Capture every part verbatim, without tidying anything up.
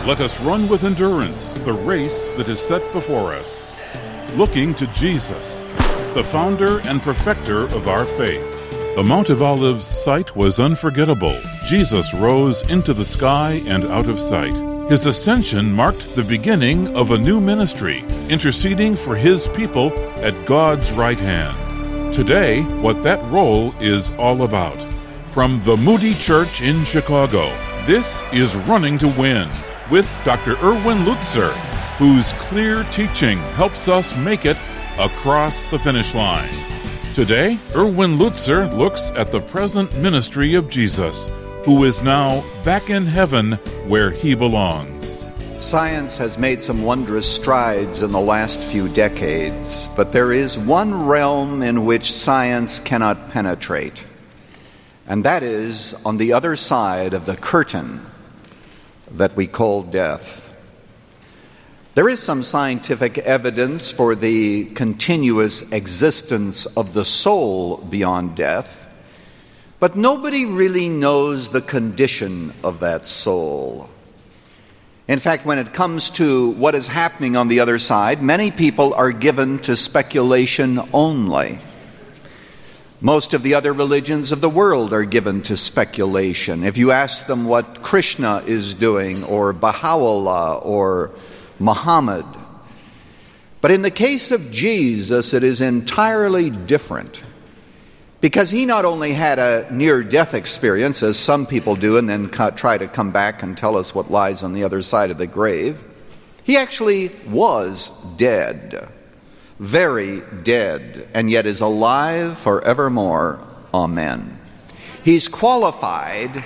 Let us run with endurance the race that is set before us, looking to Jesus, the founder and perfecter of our faith. The Mount of Olives sight was unforgettable. Jesus rose into the sky and out of sight. His ascension marked the beginning of a new ministry, interceding for his people at God's right hand. Today, what that role is all about. From the Moody Church in Chicago, this is Running to Win with Doctor Erwin Lutzer, whose clear teaching helps us make it across the finish line. Today, Erwin Lutzer looks at the present ministry of Jesus, who is now back in heaven where he belongs. Science has made some wondrous strides in the last few decades, but there is one realm in which science cannot penetrate, and that is on the other side of the curtain that we call death. There is some scientific evidence for the continuous existence of the soul beyond death, but nobody really knows the condition of that soul. In fact, when it comes to what is happening on the other side, many people are given to speculation only. Most of the other religions of the world are given to speculation. If you ask them what Krishna is doing, or Baha'u'llah, or Muhammad. But in the case of Jesus, it is entirely different. Because he not only had a near-death experience, as some people do, and then try to come back and tell us what lies on the other side of the grave, he actually was dead, very dead, and yet is alive forevermore. Amen. He's qualified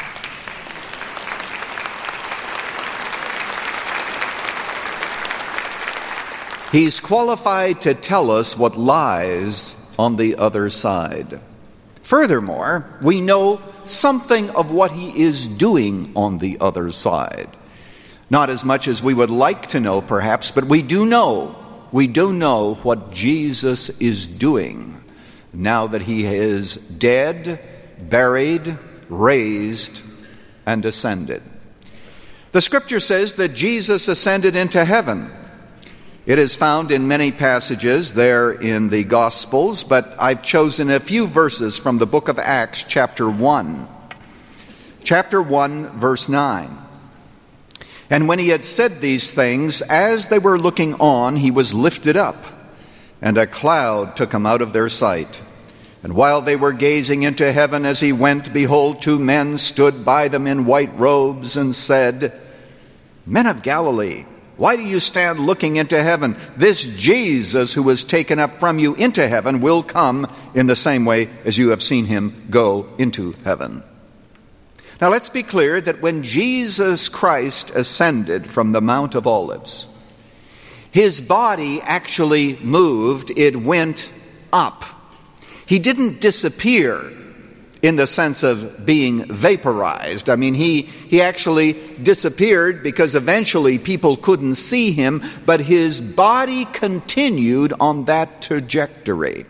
He's qualified to tell us what lies on the other side. Furthermore, we know something of what he is doing on the other side. Not as much as we would like to know, perhaps, but we do know, we do know what Jesus is doing now that he is dead, buried, raised, and ascended. The scripture says that Jesus ascended into heaven. It is found in many passages there in the Gospels, but I've chosen a few verses from the book of Acts, chapter one. Chapter one, verse nine. And when he had said these things, as they were looking on, he was lifted up, and a cloud took him out of their sight. And while they were gazing into heaven as he went, behold, two men stood by them in white robes and said, Men of Galilee, why do you stand looking into heaven? This Jesus who was taken up from you into heaven will come in the same way as you have seen him go into heaven. Now let's be clear that when Jesus Christ ascended from the Mount of Olives, his body actually moved. It went up. He didn't disappear in the sense of being vaporized. I mean, he, he actually disappeared because eventually people couldn't see him, but his body continued on that trajectory.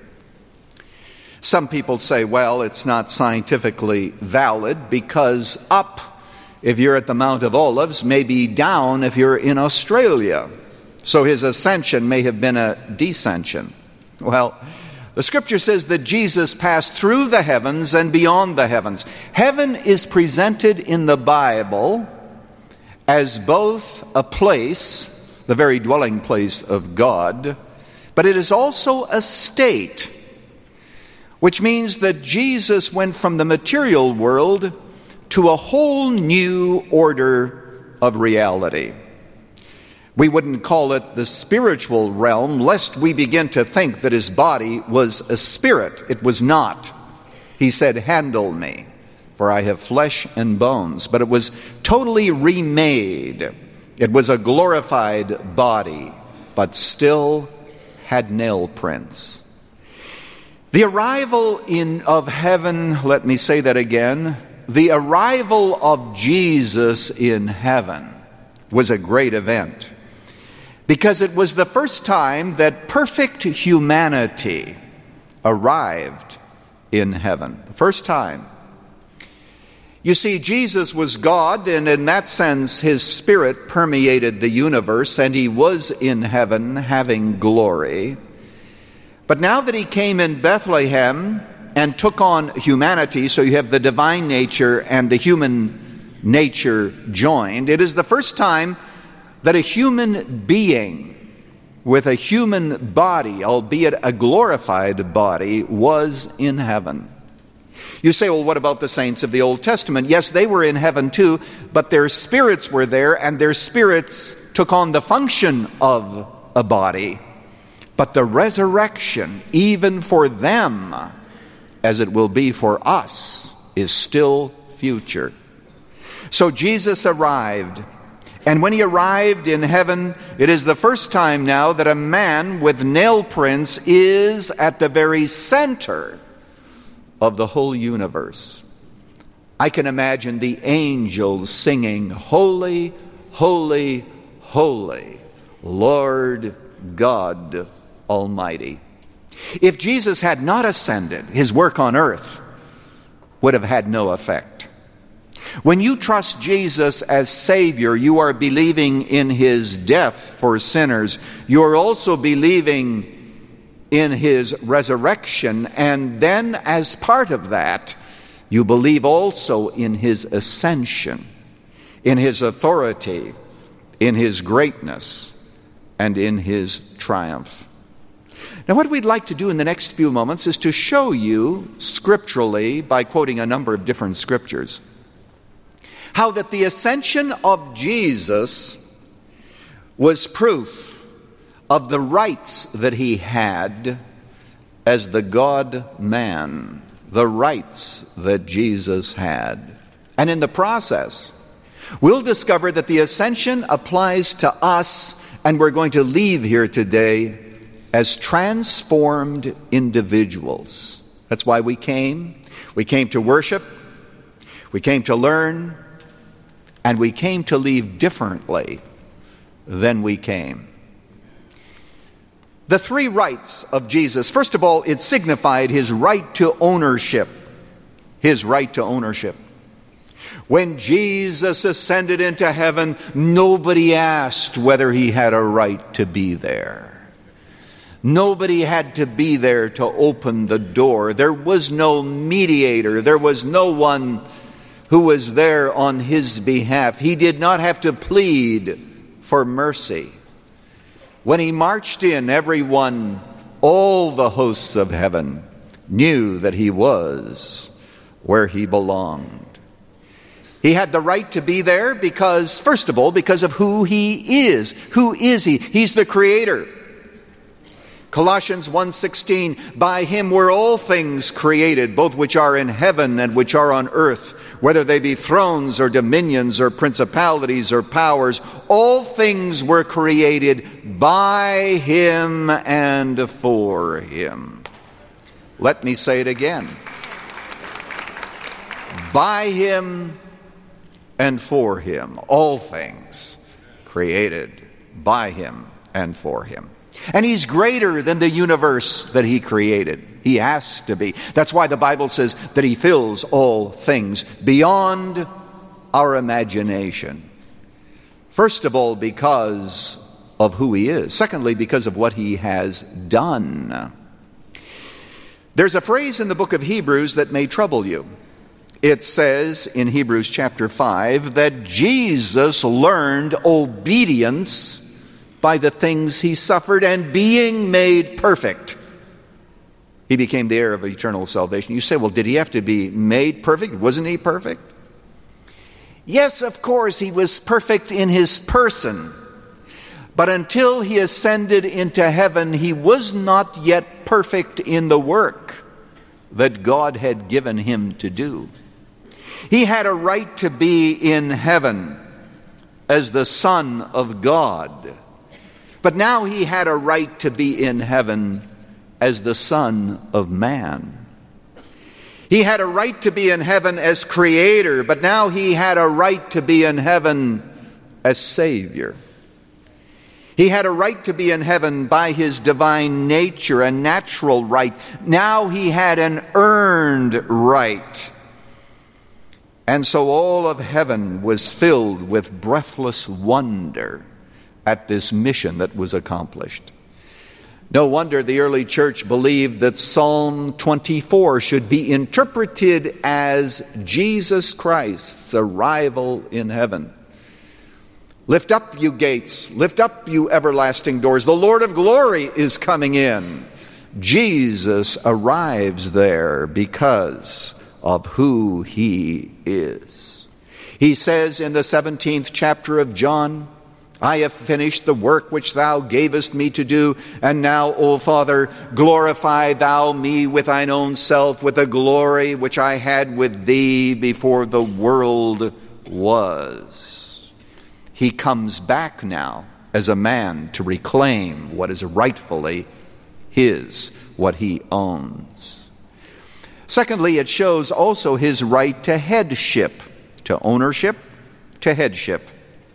Some people say, well, it's not scientifically valid because up, if you're at the Mount of Olives, may be down if you're in Australia. So his ascension may have been a descension. Well, the scripture says that Jesus passed through the heavens and beyond the heavens. Heaven is presented in the Bible as both a place, the very dwelling place of God, but it is also a state, which means that Jesus went from the material world to a whole new order of reality. We wouldn't call it the spiritual realm, lest we begin to think that his body was a spirit. It was not. He said, handle me, for I have flesh and bones. But it was totally remade. It was a glorified body, but still had nail prints. The arrival in of heaven, let me say that again, the arrival of Jesus in heaven was a great event. Because it was the first time that perfect humanity arrived in heaven. The first time. You see, Jesus was God, and in that sense, his spirit permeated the universe, and he was in heaven having glory. But now that he came in Bethlehem and took on humanity, so you have the divine nature and the human nature joined, it is the first time that a human being with a human body, albeit a glorified body, was in heaven. You say, well, what about the saints of the Old Testament? Yes, they were in heaven too, but their spirits were there, and their spirits took on the function of a body. But the resurrection, even for them, as it will be for us, is still future. So Jesus arrived, and when he arrived in heaven, it is the first time now that a man with nail prints is at the very center of the whole universe. I can imagine the angels singing, "Holy, holy, holy, Lord God Almighty." If Jesus had not ascended, his work on earth would have had no effect. When you trust Jesus as Savior, you are believing in his death for sinners. You are also believing in his resurrection, and then as part of that, you believe also in his ascension, in his authority, in his greatness, and in his triumph. Now, what we'd like to do in the next few moments is to show you scripturally, by quoting a number of different scriptures, how that the ascension of Jesus was proof of the rights that he had as the God-man, the rights that Jesus had. And in the process, we'll discover that the ascension applies to us, and we're going to leave here today as transformed individuals. That's why we came. We came to worship, we came to learn, and we came to leave differently than we came. The three rights of Jesus. First of all, it signified his right to ownership. His right to ownership. When Jesus ascended into heaven, nobody asked whether he had a right to be there. Nobody had to be there to open the door. There was no mediator. There was no one who was there on his behalf. He did not have to plead for mercy. When he marched in, everyone, all the hosts of heaven, knew that he was where he belonged. He had the right to be there because, first of all, because of who he is. Who is he? He's the Creator. Colossians one sixteen, by him were all things created, both which are in heaven and which are on earth, whether they be thrones or dominions or principalities or powers. All things were created by him and for him. Let me say it again. By him and for him. All things created by him and for him. And he's greater than the universe that he created. He has to be. That's why the Bible says that he fills all things beyond our imagination. First of all, because of who he is. Secondly, because of what he has done. There's a phrase in the book of Hebrews that may trouble you. It says in Hebrews chapter five that Jesus learned obedience by the things he suffered, and being made perfect, he became the heir of eternal salvation. You say, well, did he have to be made perfect? Wasn't he perfect? Yes, of course, he was perfect in his person. But until he ascended into heaven, he was not yet perfect in the work that God had given him to do. He had a right to be in heaven as the Son of God. But now he had a right to be in heaven as the Son of Man. He had a right to be in heaven as Creator, but now he had a right to be in heaven as Savior. He had a right to be in heaven by his divine nature, a natural right. Now he had an earned right. And so all of heaven was filled with breathless wonder at this mission that was accomplished. No wonder the early church believed that Psalm twenty-four should be interpreted as Jesus Christ's arrival in heaven. Lift up, you gates. Lift up, you everlasting doors. The Lord of glory is coming in. Jesus arrives there because of who he is. He says in the seventeenth chapter of John, I have finished the work which thou gavest me to do, and now, O Father, glorify thou me with thine own self, with the glory which I had with thee before the world was. He comes back now as a man to reclaim what is rightfully his, what he owns. Secondly, it shows also his right to headship, to ownership, to headship.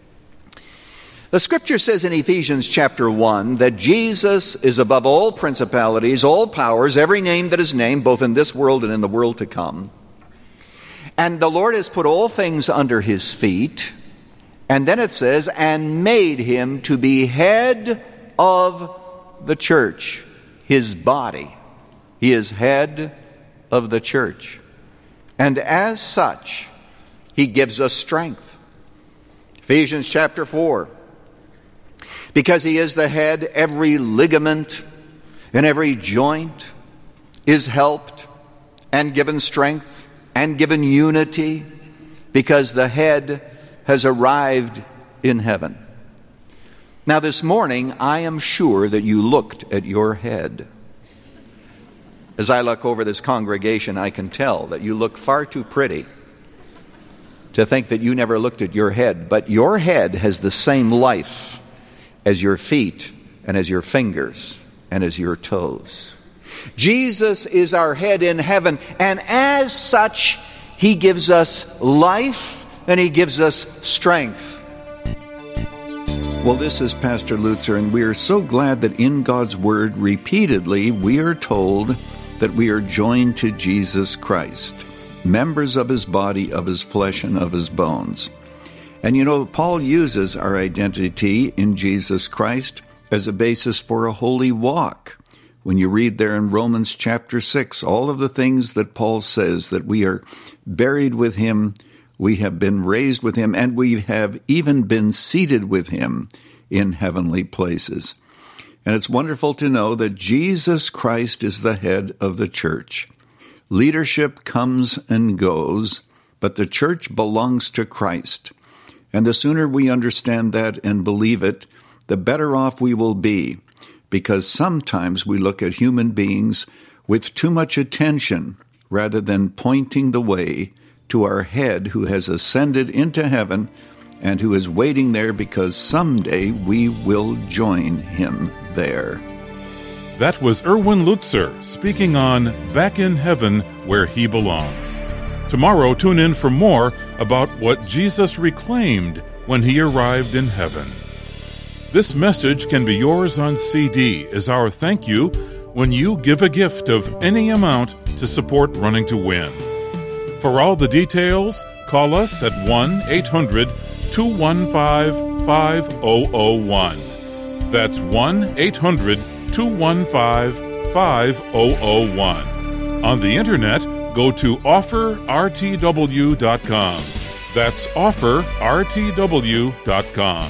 The scripture says in Ephesians chapter one that Jesus is above all principalities, all powers, every name that is named, both in this world and in the world to come. And the Lord has put all things under his feet. And then it says, and made him to be head of the church, his body. He is head of the church. And as such, he gives us strength. Ephesians chapter four. Because he is the head, every ligament and every joint is helped and given strength and given unity, because the head has arrived in heaven. Now this morning, I am sure that you looked at your head. As I look over this congregation, I can tell that you look far too pretty to think that you never looked at your head. But your head has the same life as your feet and as your fingers and as your toes. Jesus is our head in heaven, and as such, he gives us life and he gives us strength. Well, this is Pastor Lutzer, and we are so glad that in God's Word, repeatedly, we are told that we are joined to Jesus Christ, members of his body, of his flesh, and of his bones. And you know, Paul uses our identity in Jesus Christ as a basis for a holy walk. When you read there in Romans chapter six, all of the things that Paul says, that we are buried with him, we have been raised with him, and we have even been seated with him in heavenly places. And it's wonderful to know that Jesus Christ is the head of the church. Leadership comes and goes, but the church belongs to Christ. And the sooner we understand that and believe it, the better off we will be, because sometimes we look at human beings with too much attention rather than pointing the way to our head who has ascended into heaven and who is waiting there, because someday we will join him there. That was Erwin Lutzer speaking on Back in Heaven Where He Belongs. Tomorrow, tune in for more about what Jesus reclaimed when he arrived in heaven. This message can be yours on C D as our thank you when you give a gift of any amount to support Running to Win. For all the details, call us at one eight hundred two one five five zero zero one. That's one eight hundred two one five five zero zero one. On the internet, go to offer r t w dot com. That's offer r t w dot com.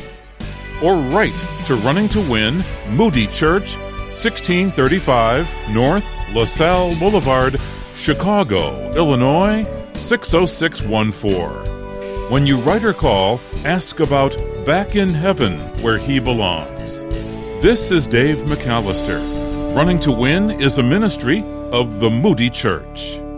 Or write to Running to Win, Moody Church, sixteen thirty-five North LaSalle Boulevard, Chicago, Illinois, six oh six one four. When you write or call, ask about Back in Heaven Where He Belongs. This is Dave McAllister. Running to Win is a ministry of the Moody Church.